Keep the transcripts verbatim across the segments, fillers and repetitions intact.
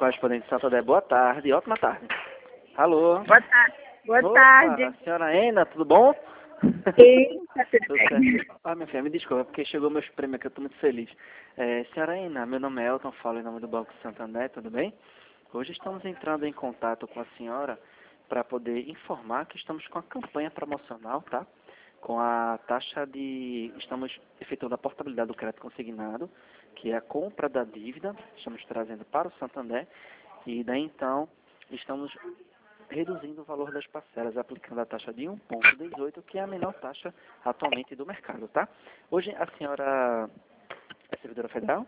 correspondente de Santander, boa tarde, ótima tarde. Alô? Boa tarde. Boa Opa, tarde. senhora Ena, tudo bom? Sim, tá tudo Tudo bem. certo. Ah, minha filha, me desculpa, porque chegou meus prêmios aqui, eu tô muito feliz. É, senhora Ena, meu nome é Elton, falo em nome do Banco Santander, tudo bem? Hoje estamos entrando em contato com a senhora para poder informar que estamos com a campanha promocional, tá? Com a taxa de... Estamos efetuando a portabilidade do crédito consignado, que é a compra da dívida, estamos trazendo para o Santander, e daí então estamos reduzindo o valor das parcelas, aplicando a taxa de um vírgula dezoito, que é a menor taxa atualmente do mercado, tá? Hoje a senhora é servidora federal?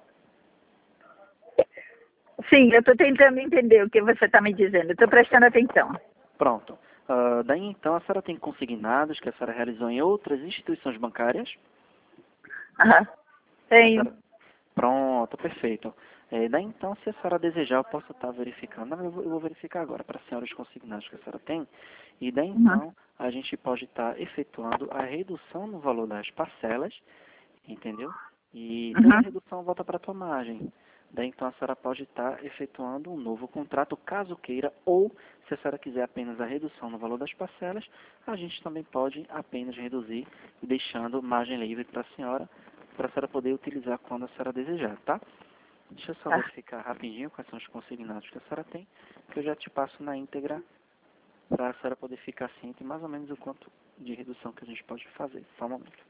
Sim, eu estou tentando entender o que você está me dizendo. Estou prestando atenção. Pronto. Uh, daí então a senhora tem consignados que a senhora realizou em outras instituições bancárias? Aham. Tenho. Senhora... Pronto, perfeito. É, daí então, se a senhora desejar, eu posso estar verificando. Não, eu, vou, eu vou verificar agora para a senhora os consignados que a senhora tem. E daí então, Uhum. a gente pode estar efetuando a redução no valor das parcelas, entendeu? E toda a Uhum. redução volta para a tua margem. Daí então a senhora pode estar efetuando um novo contrato, caso queira, ou se a senhora quiser apenas a redução no valor das parcelas, a gente também pode apenas reduzir, deixando margem livre para a senhora, para a senhora poder utilizar quando a senhora desejar, tá? Deixa eu só Tá. verificar rapidinho quais são os consignados que a senhora tem, que eu já te passo na íntegra para a senhora poder ficar ciente mais ou menos o quanto de redução que a gente pode fazer. Só um momento.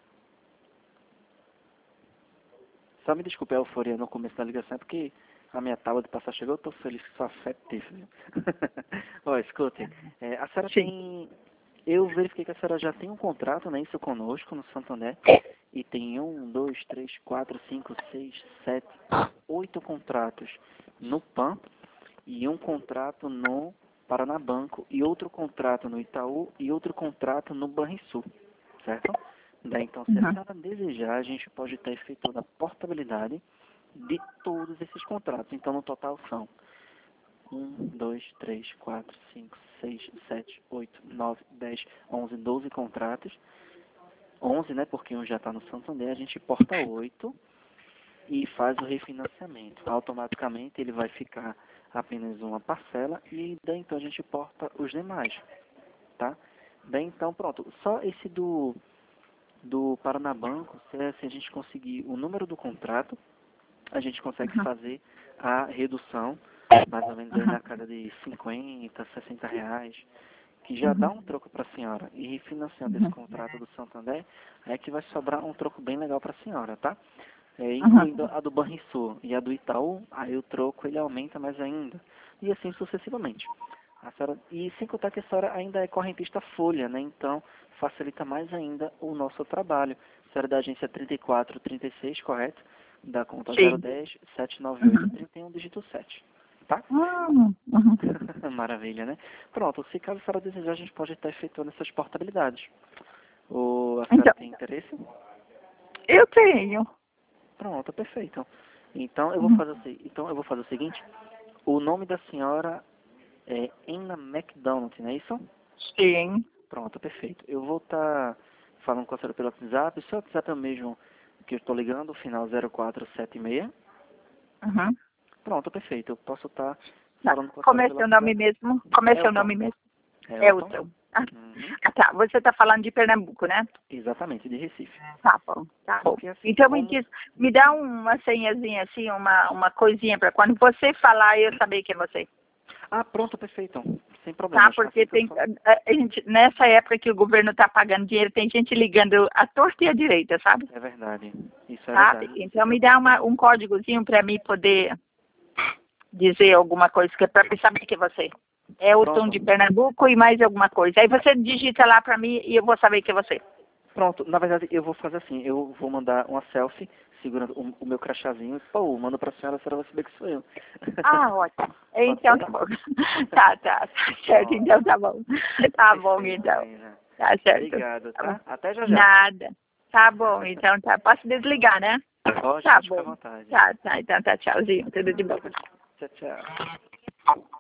Só me desculpe a euforia no começo da ligação, porque a minha tábua de passar chegou, eu estou feliz que sua afeto teve. Ó, escute, é, a senhora Sim. tem... Eu verifiquei que a senhora já tem um contrato, né, isso conosco, no Santander, e tem um, dois, três, quatro, cinco, seis, sete, oito contratos no PAN, e um contrato no Paranabanco, e outro contrato no Itaú, e outro contrato no Banrisul, certo? Daí, então, se a Uhum. senhora desejar, a gente pode estar efetuando a portabilidade de todos esses contratos. Então, no total são um, dois, três, quatro, cinco, seis, sete, oito, nove, dez, onze, doze contratos. onze, né, porque um já está no Santander, a gente porta oito e faz o refinanciamento. Automaticamente ele vai ficar apenas uma parcela e daí então a gente porta os demais, tá? Daí então, pronto, só esse do do Paranabanco, se, se a gente conseguir o número do contrato, a gente consegue Uhum. fazer a redução, mais ou menos aí Uhum. na casa de cinquenta, sessenta reais, que já dá Uhum. um troco para a senhora. E refinanciando esse Uhum. contrato do Santander, é que vai sobrar um troco bem legal para a senhora, tá? É, Uhum. incluindo a do Banrisul e a do Itaú, aí o troco ele aumenta mais ainda. E assim sucessivamente. A senhora, e sem contar que a senhora ainda é correntista folha, né? Então facilita mais ainda o nosso trabalho. A senhora é da agência trinta e quatro, trinta e seis, correto? Da conta zero Sim. dez, sete nove oito, Uhum. trinta e um, dígito sete. Tá? Uhum. Uhum. Maravilha, né? Pronto, se caso a senhora desejar, a gente pode estar efetuando essas portabilidades. O, a senhora Então, tem interesse? eu tenho. Pronto, perfeito. Então eu vou Uhum. fazer o, se- então eu vou fazer o seguinte. O nome da senhora é Anna McDonald, não é isso? Sim. Pronto, perfeito. Eu vou estar falando com a senhora pelo WhatsApp. O seu WhatsApp é o mesmo que eu estou ligando, o final zero quatro sete seis. Uhum. Pronto, perfeito. Eu posso estar Tá. falando com a Como senhora é pelo seu nome WhatsApp. mesmo? Como é seu Elton. nome mesmo? Elton. Elton. Ah, Uhum. ah, tá. Você está falando de Pernambuco, né? Exatamente, de Recife. Tá bom, tá bom. Porque assim, Então me como... diz, me dá uma senhazinha assim, uma, uma coisinha para quando você falar eu saber que é você. Ah, pronto, perfeito. Sem Tá? problemas. Porque Assim que eu tem falo. a, a gente, nessa época que o governo está pagando dinheiro, tem gente ligando à torta e à direita, sabe? É verdade. Isso é Sabe? verdade. Não se Então me dá preocupe, uma, não. um códigozinho para mim poder dizer alguma coisa que é para eu saber que é você. É o tom Pronto. de Pernambuco e mais alguma coisa. Aí você digita lá para mim e eu vou saber que é você. Pronto, na verdade eu vou fazer assim, eu vou mandar uma selfie segurando o, o meu crachazinho, pô, mando pra senhora, a senhora vai saber que sou eu. Ah, ótimo. Pode Então ser? tá bom. Tá, tá, tá certo, Pronto. então tá bom. Tá bom, Perfeito, então. Ana. Tá certo. Obrigado, Tá bom. tá? Até já já. Nada. Tá bom, então tá. Posso desligar, né? Pode, Tá pode ficar à bom. vontade. Tá, tá, então tá, tchauzinho. Tudo de bom. Tchau, tchau.